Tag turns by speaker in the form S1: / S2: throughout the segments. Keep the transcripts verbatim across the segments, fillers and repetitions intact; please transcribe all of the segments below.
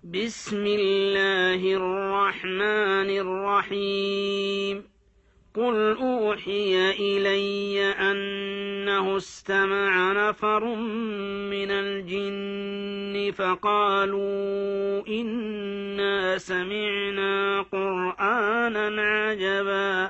S1: بسم الله الرحمن الرحيم قل أوحي إلي أنه استمع نفر من الجن فقالوا إنا سمعنا قرآنا عجبا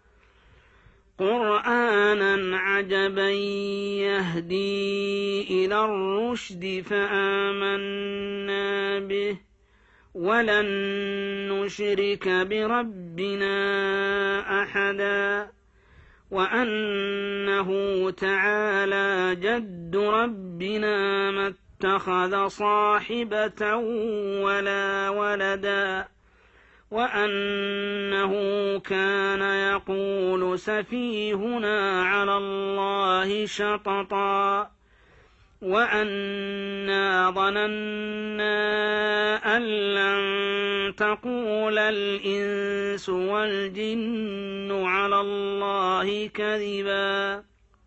S1: قرآنا عجبا يهدي إلى الرشد فآمنا به ولن نشرك بربنا أحدا وأنه تعالى جد ربنا ما اتخذ صاحبة ولا ولدا وأنه كان يقول سفيهنا على الله شططا وأنا ظننا أن لن تقول الإنس والجن على الله كذبا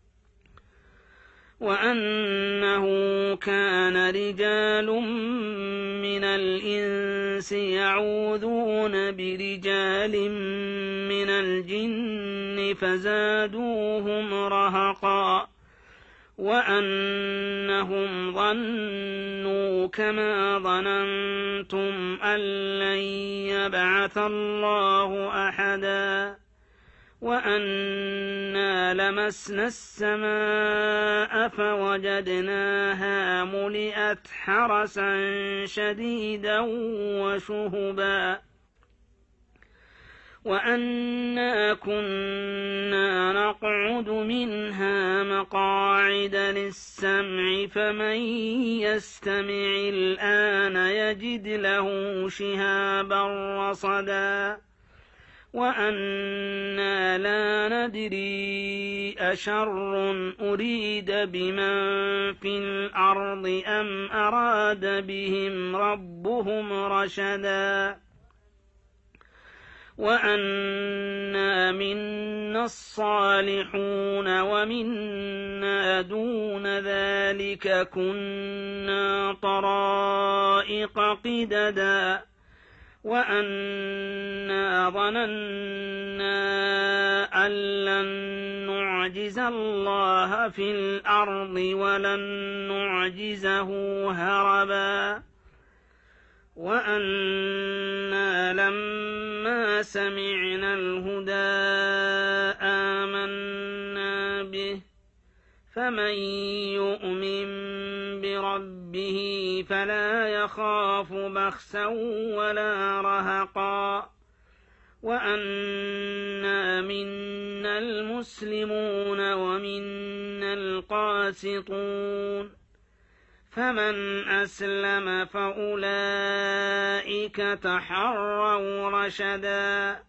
S1: وأنه كان رجال من الإنس يعوذون برجال من الجن فزادوهم رهقا وأنهم ظنوا كما ظننتم أن لن يبعث الله أحدا وأنا لمسنا السماء فوجدناها ملئت حرسا شديدا وشهبا وأنا كنا نقعد منها مقاعد للسمع فمن يستمع الآن يجد له شهابا رصدا وأنا لا ندري أشر أريد بمن في الأرض أم أراد بهم ربهم رشدا وأنا منا الصالحون ومنا دون ذلك كنا طرائق قددا وأنا ظننا أن لن نعجز الله في الأرض ولن نعجزه هربا وأنا لما سمعنا الهدى آمنا به فمن يؤمن بربه فلا يخاف بخسا ولا رهقا وأنا منا المسلمون ومنا القاسطون فمن أسلم فأولئك تحروا رشدا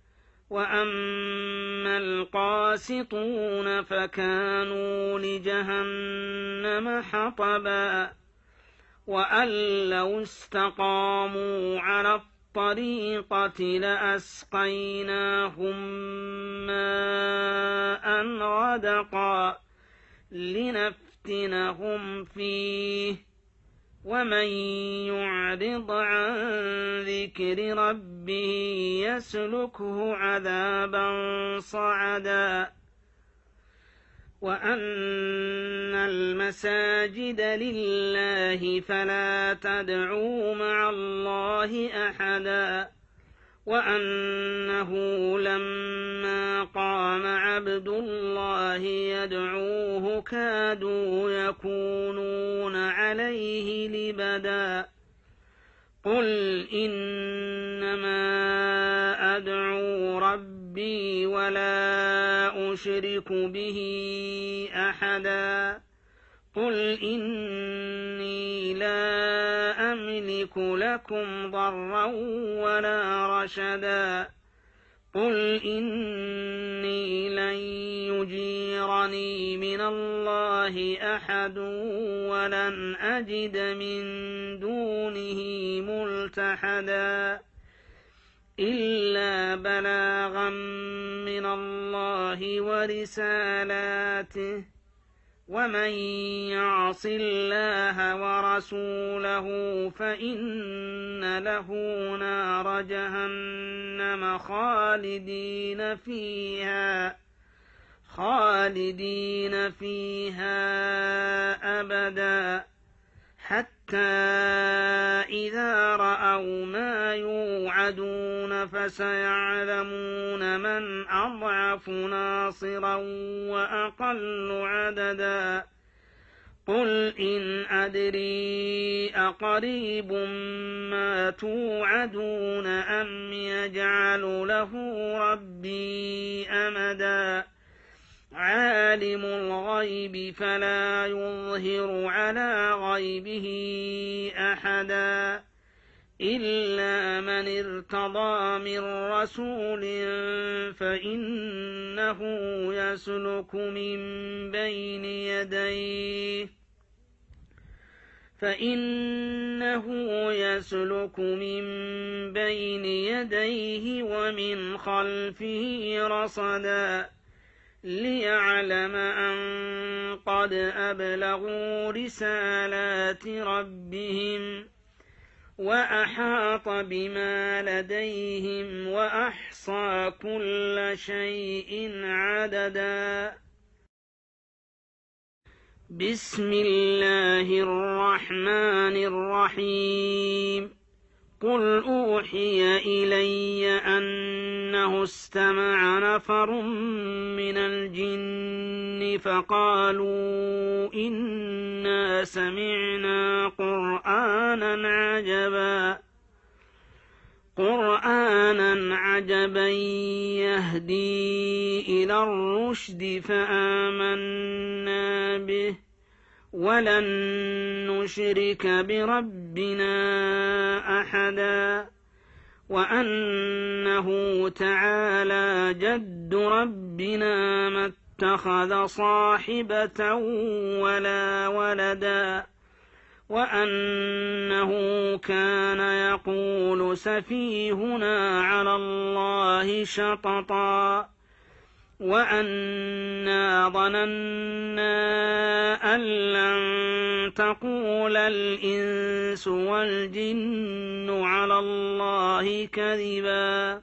S1: وأما القاسطون فكانوا لجهنم حطبا وأن لو استقاموا على الطريقة لأسقيناهم ماء غدقا لنفتنهم فيه ومن يعرض عن ذكر ربه يسلكه عذابا صعدا وأن المساجد لله فلا تدعوا مع الله أحدا وأنه لما قام عبد الله يدعوه كادوا يكونون عليه لبدا قل إنما أدعو ربي ولا أشرك به أحدا قل إني لا أملك لكم ضرا ولا رشدا قل إني لن يجيرني من الله أحد ولن أجد من دونه ملتحدا إلا بلاغا من الله ورسالاته ومن يعص الله ورسوله فإن له نار جهنم خالدين فيها خالدين فيها أبدا حتى إذا رأوا ما يوعدون فسيعلمون من أضعف ناصرا وأقل عددا قل إن أدري أقريب ما توعدون أم يجعل له ربي أمدا عالم الغيب فلا يظهر على غيبه أحدا إلا من ارتضى من رسول فإنه يسلك من بين يديه فإنه يسلك من بين يديه ومن خلفه رصدا ليعلم أن قد أبلغوا رسالات ربهم وأحاط بما لديهم وأحصى كل شيء عددا بسم الله الرحمن الرحيم قل أوحي إلي أنه استمع نفر من الجن فقالوا إنا سمعنا قرآنا عجبا قرآنا عجبا يهدي إلى الرشد فآمنا به ولن نشرك بربنا أحدا وأنه تعالى جد ربنا ما اتخذ صاحبة ولا ولدا وأنه كان يقول سفيهنا على الله شططا وأنا ظننا أن لن تقول الإنس والجن على الله كذبا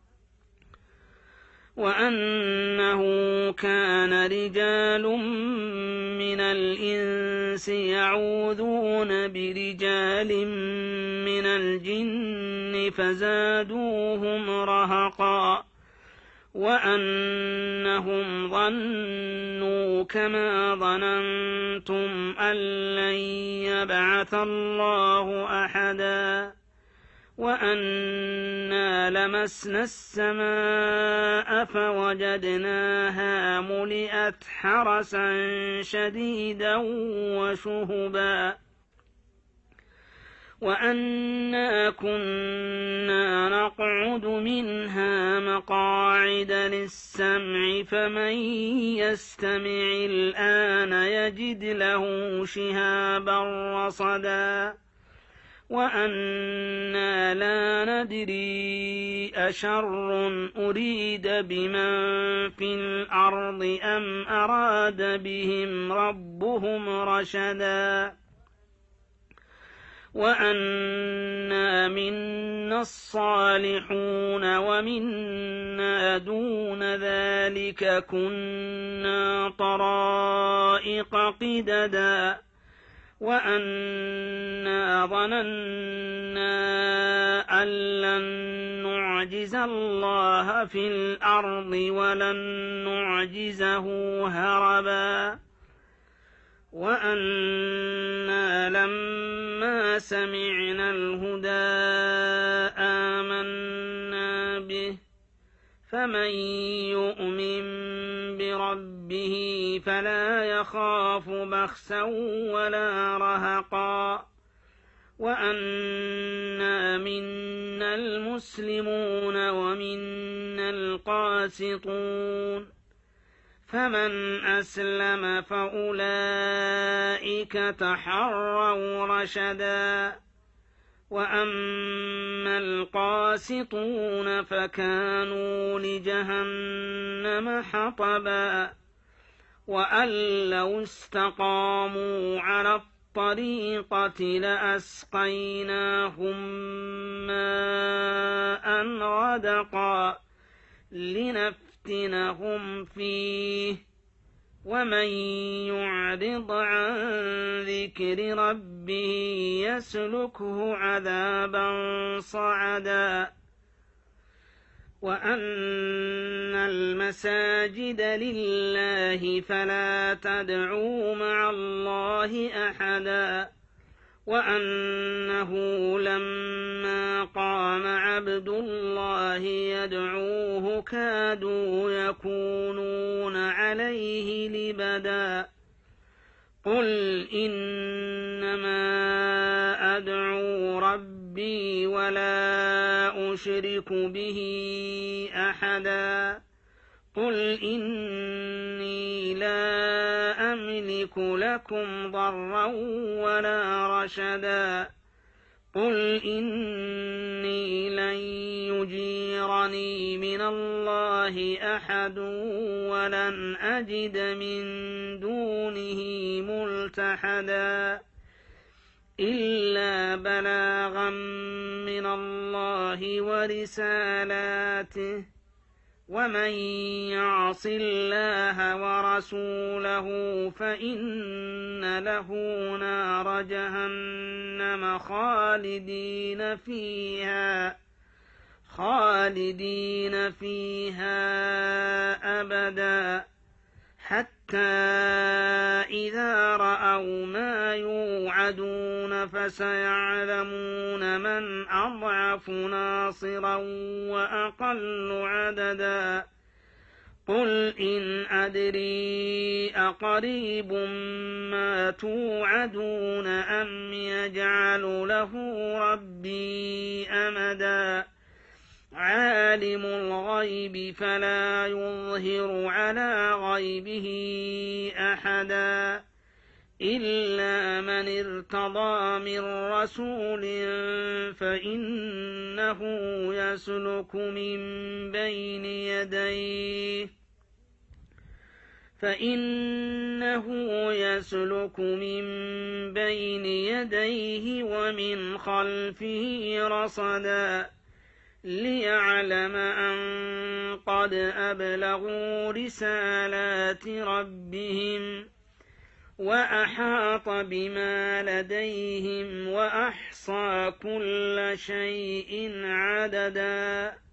S1: وأنه كان رجال من الإنس يعوذون برجال من الجن فزادوهم رهقا وأنهم ظنوا كما ظننتم أن لن يبعث الله أحدا وأنا لمسنا السماء فوجدناها ملئت حرسا شديدا وشهبا وأنا كنا نقعد منها مقاعد للسمع فمن يستمع الآن يجد له شهابا رصدا وأنا لا ندري أشر أريد بمن في الأرض أم أراد بهم ربهم رشدا وأنا منا الصالحون ومنا دون ذلك كنا طرائق قددا وأنا ظننا أن لن نعجز الله في الأرض ولن نعجزه هربا وأنا لما سمعنا الهدى آمنا به فمن يؤمن بربه فلا يخاف بخسا ولا رهقا وأنا منا المسلمون ومنا القاسطون فمن أسلم فأولئك تحروا رشدا وأما القاسطون فكانوا لجهنم حطبا وأن لو استقاموا على الطريقة لأسقيناهم ماء غدقا لنفتنهم فيه ومن يعرض عن ذكر ربه يسلكه عذابا صعدا وأن المساجد لله فلا تدعوا مع الله أحدا وأنه لما قام عبد الله يدعوه كادوا يكونون عليه لبدا قل إنما أدعو ربي ولا أشرك به أحدا قل إني لا أملك لكم ضرا ولا رشدا قل إني لن يجيرني من الله أحد ولن أجد من دونه ملتحدا إلا بلاغا من الله ورسالاته ومن يعص الله ورسوله فإن له نار جهنم خالدين فيها خالدين فيها أبدا حتى إذا رأوا ما يوعدون فسيعلمون من أضعف ناصرا وأقل عددا قل إن أدري أقريب ما توعدون أم يجعل له ربي أمدا عالم الغيب فلا يظهر على غيبه أحدا إلا من ارتضى من رسول فإنه يسلك من بين يديه فإنه يسلك من بين يديه ومن خلفه رصدا ليعلم أن قد أبلغوا رسالات ربهم وأحاط بما لديهم وأحصى كل شيء عددا